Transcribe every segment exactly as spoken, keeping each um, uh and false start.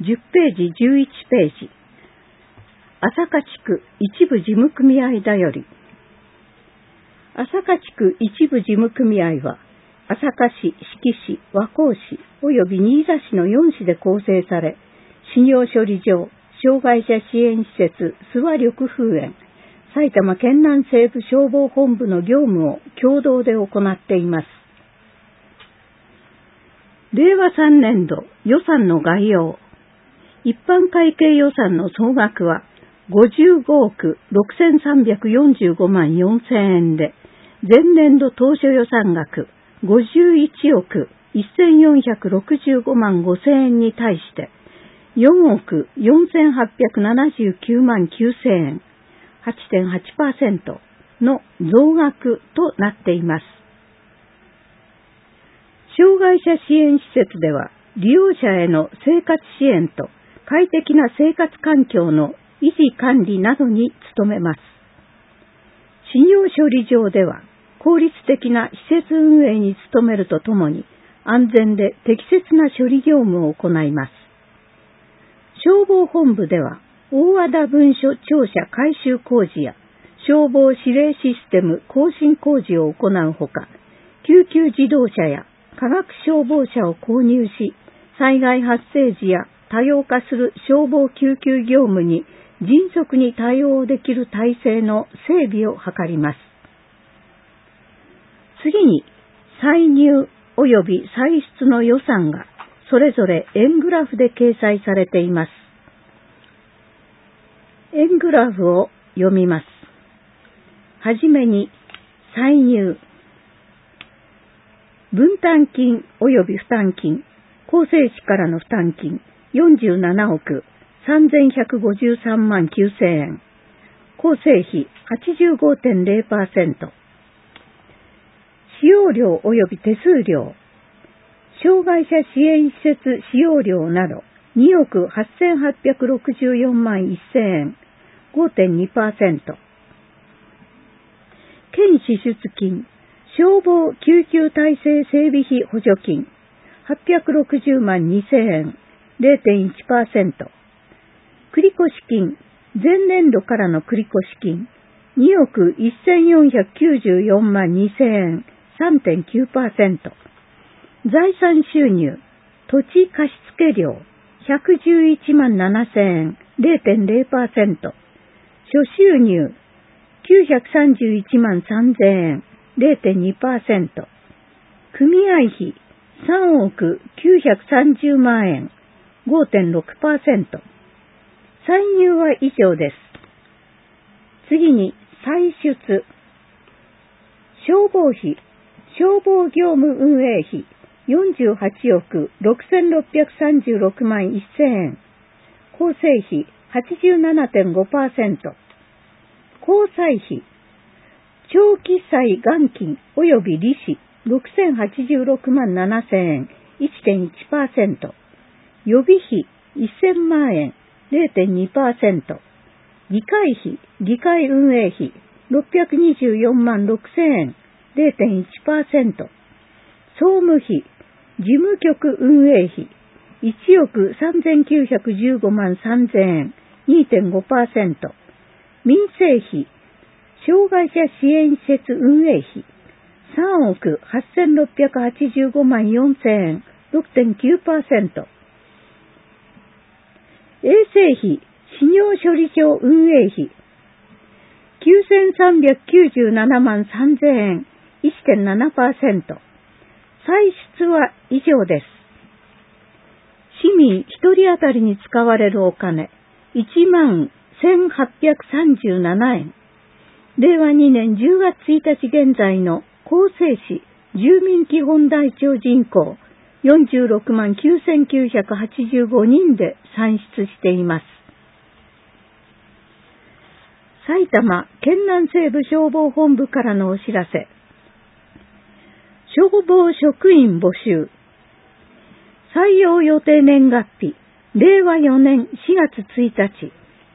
じゅっページじゅういちページ。朝霞地区一部事務組合だより。朝霞地区一部事務組合は、朝霞市、志木市、和光市及び新座市のよん市で構成され、信用処理場、障害者支援施設、諏訪緑風園、埼玉県南西部消防本部の業務を共同で行っています。れいわさんねんど予算の概要。一般会計予算の総額はごじゅうごおくろくせんさんびゃくよんじゅうごまんよんせんえんで、前年度当初予算額ごじゅういちおくせんよんひゃくろくじゅうごまんごせんえんに対して、よんおくよんせんはっぴゃくななじゅうきゅうまんきゅうせんえん、はちてんはちパーセント の増額となっています。障害者支援施設では、利用者への生活支援と快適な生活環境の維持管理などに努めます。信用処理場では、効率的な施設運営に努めるとともに、安全で適切な処理業務を行います。消防本部では、大和田分所庁舎改修工事や消防指令システム更新工事を行うほか、救急自動車や化学消防車を購入し、災害発生時や多様化する消防救急業務に迅速に対応できる体制の整備を図ります。次に、歳入及び歳出の予算がそれぞれ円グラフで掲載されています。円グラフを読みます。はじめに、歳入。分担金及び負担金、厚生市からの負担金よんじゅうななおくさんぜんひゃくごじゅうさんまんきゅうせんえん、構成費 はちじゅうごてんぜろパーセント、使用料及び手数料、障害者支援施設使用料などにおくはっせんはっぴゃくろくじゅうよんまんせんえん、ごてんにパーセント、県支出金、消防救急体制整備費補助金はっぴゃくろくじゅうまんにせんえん、れいてんいちパーセント、繰越金、前年度からの繰越金におくせんよんひゃくきゅうじゅうよんまんにせんえん、さんてんきゅうパーセント、財産収入、土地貸付料ひゃくじゅういちまんななせんえん、れいてんぜろパーセント、諸収入、きゅうひゃくさんじゅういちまんさんぜんえん、れいてんにパーセント、組合費さんおくきゅうひゃくさんじゅうまんえん、ごてんろくパーセント、歳入は以上です。次に、歳出。消防費、消防業務運営費よんじゅうはちおくろくせんろっぴゃくさんじゅうろくまんせんえん、構成費 はちじゅうななてんごパーセント、交際費、長期債元金及び利子ろくせんはちじゅうろくまんななせんえん、いってんいちパーセント、予備費せんまんえん、れいてんにパーセント、議会費、議会運営費ろっぴゃくにじゅうよんまんろくせんえん、れいてんいちパーセント、総務費、事務局運営費いちおくさんぜんきゅうひゃくじゅうごまんさんぜんえん、にてんごパーセント、民生費、障害者支援施設運営費さんおくはっせんろっぴゃくはちじゅうごまんよんせんえん、ろくてんきゅうパーセント、衛生費、信用処理場運営費きゅうせんさんびゃくきゅうじゅうななまんさんぜんえん、いってんななパーセント、歳出は以上です。市民一人当たりに使われるお金いちまんせんはっぴゃくさんじゅうななえん、れいわにねんじゅうがつついたち現在の厚生市住民基本台帳人口よんじゅうろくまんきゅうせんきゅうひゃくはちじゅうごにんで算出しています。埼玉県南西部消防本部からのお知らせ。消防職員募集。採用予定年月日、れいわよねんしがつついたち。試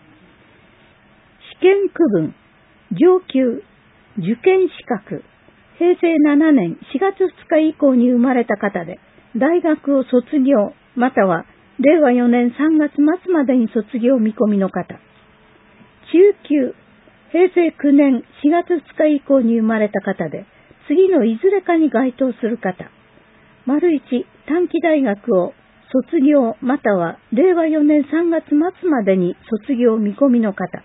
験区分、上級、受験資格、へいせいななねんしがつふつか以降に生まれた方で、大学を卒業、またはれいわよねんさんがつまつまでに卒業見込みの方。中級、へいせいきゅうねんしがつつか以降に生まれた方で、次のいずれかに該当する方。丸いち、短期大学を卒業またはれいわよねんさんがつまつまでに卒業見込みの方。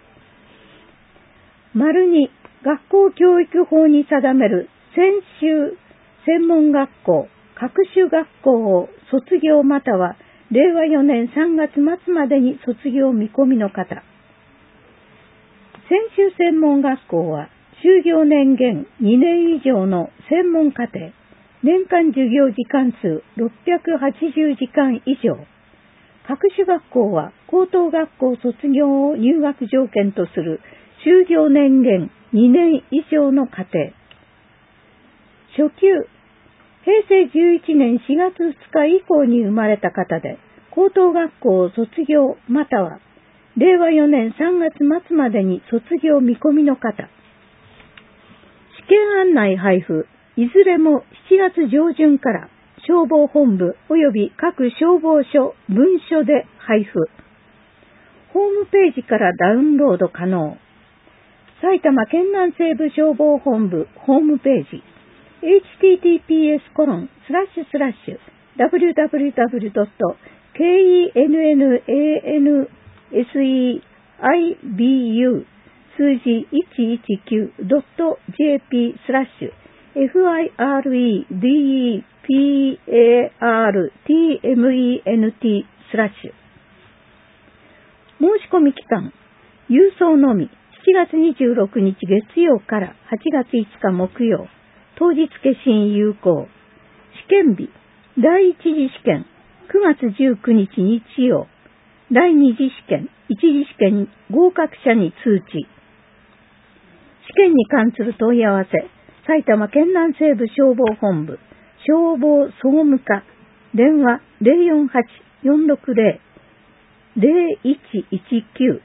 丸に、学校教育法に定める専修専門学校、各種学校を卒業またはれいわよねんさんがつまつまでに卒業見込みの方。専修専門学校は就業年限にねん以上の専門課程、年間授業時間数ろっぴゃくはちじゅうじかん以上。各種学校は高等学校卒業を入学条件とする就業年限にねん以上の課程。初級、へいせいじゅういちねんしがつふつか以降に生まれた方で、高等学校を卒業またはれいわよねんさんがつまつまでに卒業見込みの方。試験案内配布、いずれもしちがつじょうじゅんから消防本部及び各消防署、分署で配布。ホームページからダウンロード可能。埼玉県南西部消防本部ホームページ エイチティーティーピーエスコロンスラッシュスラッシュダブリューダブリューダブリュードットケーイーエヌエヌエーエヌエスイーアイビーユー 数字いちいちきゅうドットジェーピー スラッシュ エフアイアールイーディーイーピーエーアールティーエムイーエヌティー スラッシュ。申し込み期間、郵送のみしちがつにじゅうろくにち月曜からはちがついつか木曜、当日消印有効。試験日、第一次試験くがつじゅうくにち日曜、第二次試験、一次試験合格者に通知。試験に関する問い合わせ、埼玉県南西部消防本部、消防総務課、電話 ゼロよんはち よんろくゼロ ゼロいちいちきゅう。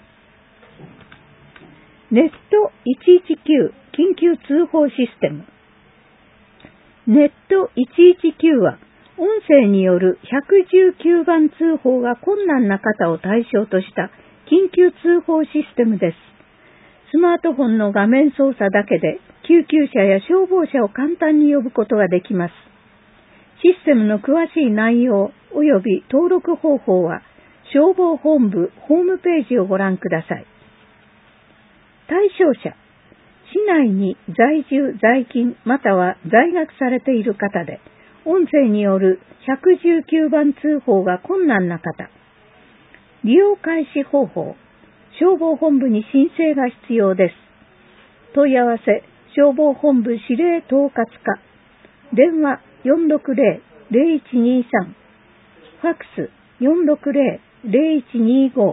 ネットいちいちきゅう緊急通報システム。ネットいちいちきゅうは、音声によるひゃくじゅうきゅうばん通報が困難な方を対象とした緊急通報システムです。スマートフォンの画面操作だけで救急車や消防車を簡単に呼ぶことができます。システムの詳しい内容及び登録方法は消防本部ホームページをご覧ください。対象者、市内に在住在勤または在学されている方で、音声によるひゃくじゅうきゅうばん通報が困難な方。利用開始方法、消防本部に申請が必要です。問い合わせ、消防本部指令統括課。電話よんろくゼロ ゼロいちにさん。ファックスよんろくゼロ ゼロいちにご。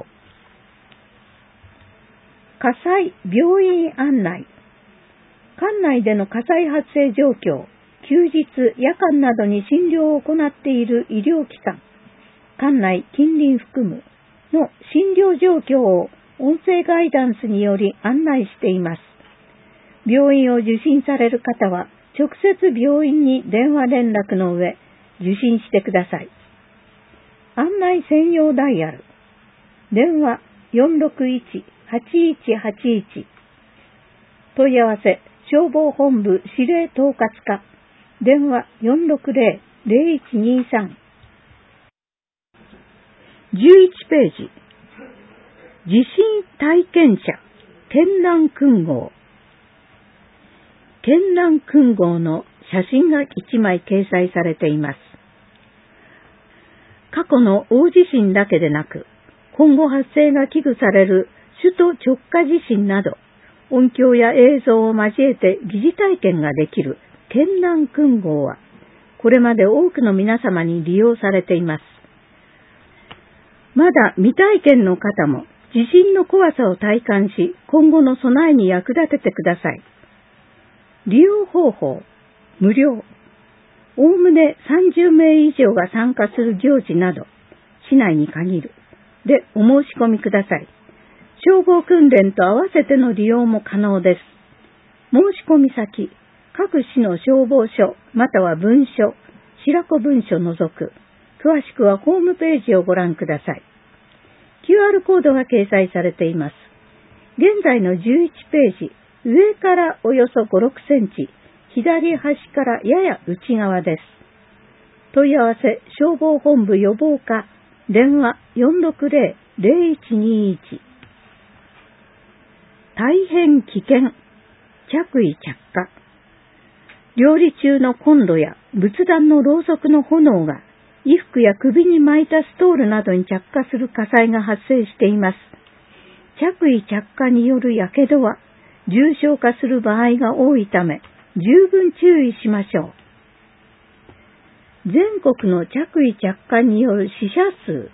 火災病院案内。管内での火災発生状況、休日、夜間などに診療を行っている医療機関、管内、近隣含むの診療状況を音声ガイダンスにより案内しています。病院を受診される方は、直接病院に電話連絡の上、受診してください。案内専用ダイヤル。電話よんろくいち はちいちはちいち。問い合わせ、消防本部指令統括課。電話よんろくゼロ ゼロいちにさん。じゅういちページ。地震体験者、県南訓号。県南訓号の写真がいちまい掲載されています。過去の大地震だけでなく、今後発生が危惧される首都直下地震など、音響や映像を交えて疑似体験ができる県南訓号は、これまで多くの皆様に利用されています。まだ未体験の方も地震の怖さを体感し、今後の備えに役立ててください。利用方法、無料。おおむねさんじゅうめい以上が参加する行事など、市内に限る。で、お申し込みください。消防訓練と合わせての利用も可能です。申し込み先、各市の消防署または分署、白子分署除く。詳詳しくはホームページをご覧ください。キューアール コードが掲載されています。現在のじゅういちページ、上からおよそご、ろくセンチ、左端からやや内側です。問い合わせ、消防本部予防課、電話 よんろくゼロ ゼロいちにいち。大変危険、着衣着火。料理中のコンロや仏壇のろうそくの炎が衣服や首に巻いたストールなどに着火する火災が発生しています。着衣着火による火傷は重症化する場合が多いため十分注意しましょう。全国の着衣着火による死者数。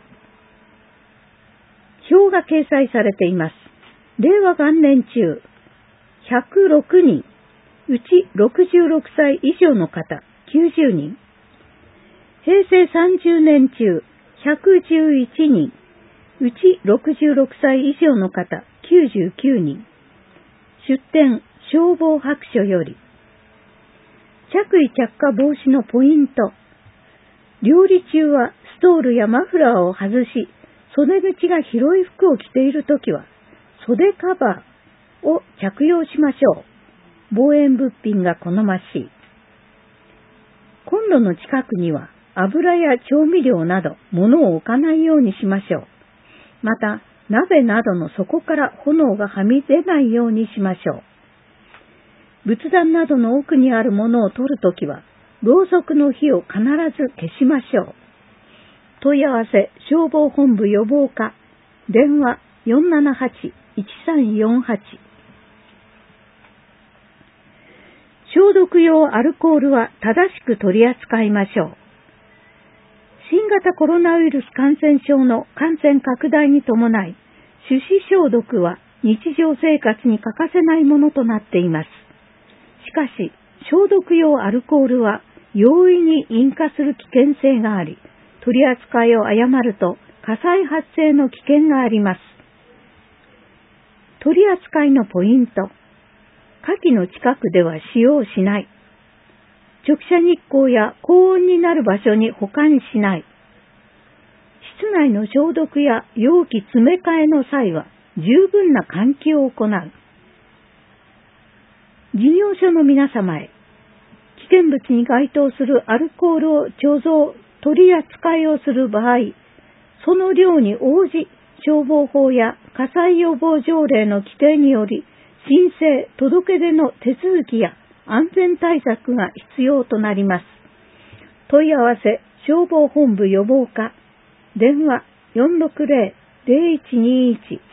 表が掲載されています。令和元年中ひゃくろくにん、うちろくじゅうろくさい以上の方きゅうじゅうにん。平成さんじゅうねん中ひゃくじゅういちにん、うちろくじゅうろくさい以上の方きゅうじゅうきゅうにん。出典消防白書より。着衣着火防止のポイント。料理中はストールやマフラーを外し、袖口が広い服を着ているときは袖カバーを着用しましょう。防煙物品が好ましい。コンロの近くには油や調味料など物を置かないようにしましょう。また、鍋などの底から炎がはみ出ないようにしましょう。仏壇などの奥にあるものを取るときは、ろうそくの火を必ず消しましょう。問い合わせ、消防本部予防課、電話 よんななはち いちさんよんはち。消毒用アルコールは正しく取り扱いましょう。新型コロナウイルス感染症の感染拡大に伴い、手指消毒は日常生活に欠かせないものとなっています。しかし、消毒用アルコールは容易に引火する危険性があり、取り扱いを誤ると火災発生の危険があります。取り扱いのポイント。火器の近くでは使用しない。直射日光や高温になる場所に保管しない。室内の消毒や容器詰め替えの際は十分な換気を行う。事業所の皆様へ、危険物に該当するアルコールを貯蔵、取り扱いをする場合、その量に応じ消防法や火災予防条例の規定により申請・届け出の手続きや安全対策が必要となります。問い合わせ、消防本部予防課、電話 よんろくゼロ ゼロいちにいち。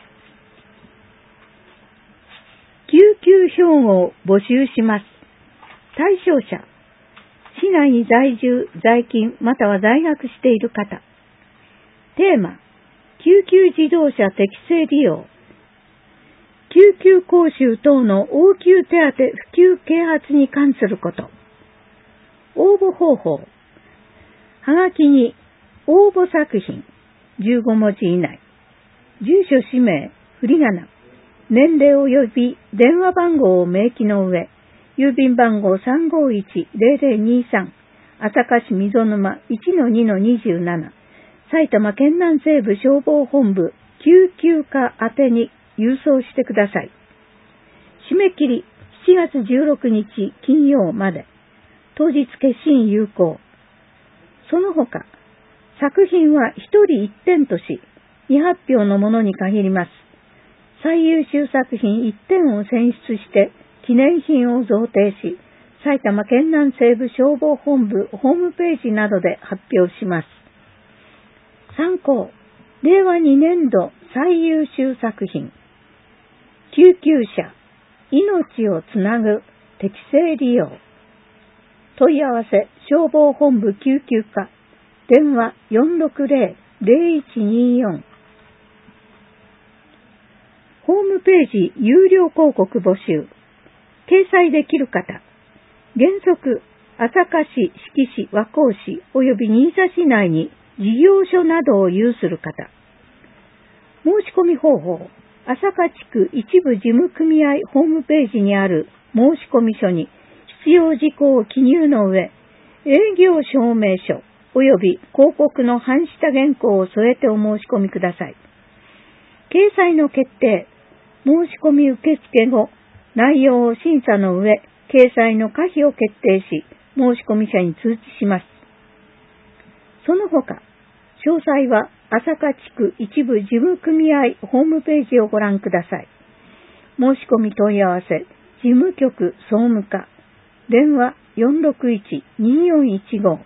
救急標語を募集します。対象者、市内に在住、在勤、または在学している方。テーマ、救急自動車適正利用。救急講習等の応急手当普及啓発に関すること。応募方法。はがきに応募作品じゅうごもじ以内。住所氏名、振り仮名。年齢及び電話番号を明記の上、郵便番号 さんごいち ゼロゼロにさん、朝霞市溝沼 いちのにのにじゅうなな、埼玉県南西部消防本部救急課宛てに郵送してください。締め切りしちがつじゅうろくにち金曜まで。当日決心有効。その他、作品はひとりいってんとし、未発表のものに限ります。最優秀作品いってんを選出して記念品を贈呈し、埼玉県南西部消防本部ホームページなどで発表します。参考、れいわにねんど最優秀作品、救急車、命をつなぐ適正利用。問い合わせ、消防本部救急課、電話 よんろくゼロ ゼロいちによん。ホームページ有料広告募集。掲載できる方。原則、朝霞市、志木市、和光市及び新座市内に事業所などを有する方。申し込み方法。朝霞地区一部事務組合ホームページにある申込書に必要事項を記入の上、営業証明書、 および広告の半下原稿を添えてお申し込みください。掲載の決定、申し込み受付後、内容を審査の上、掲載の可否を決定し、申し込み者に通知します。その他、詳細は朝霞地区一部事務組合ホームページをご覧ください。申し込み問い合わせ、事務局総務課、電話 よんろくいち にーよんいちご。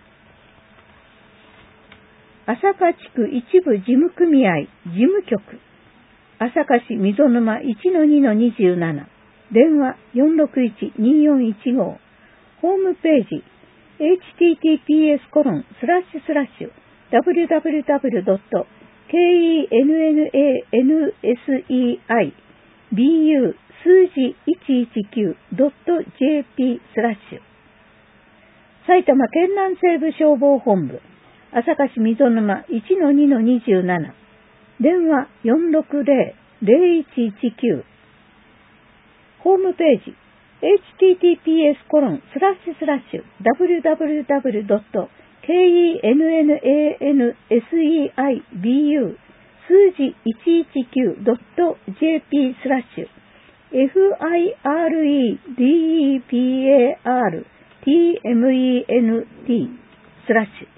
朝霞地区一部事務組合事務局、朝霞市溝沼 いちのにのにじゅうなな、電話 よんろくいち にーよんいちご、ホームページ エイチティーティーピーエスコロンスラッシュスラッシュダブリューダブリューダブリュードットケーイーエヌエヌエーエヌエスイーアイビーユー数字いちいちきゅうドットジェーピースラッシュ埼玉県南西部消防本部朝霞市溝沼 いちのにのにじゅうなな、電話 よんろくゼロ ゼロいちいちきゅう、ホームページ エイチティーティーピーエスコロンスラッシュスラッシュダブリューダブリューダブリュードットケーイーエヌエヌエーエヌエスイーアイビーユー数字いちいちきゅうドットジェーピースラッシュエフアイアールイーディーイーピーエーアールティーエムイーエヌティースラッシュ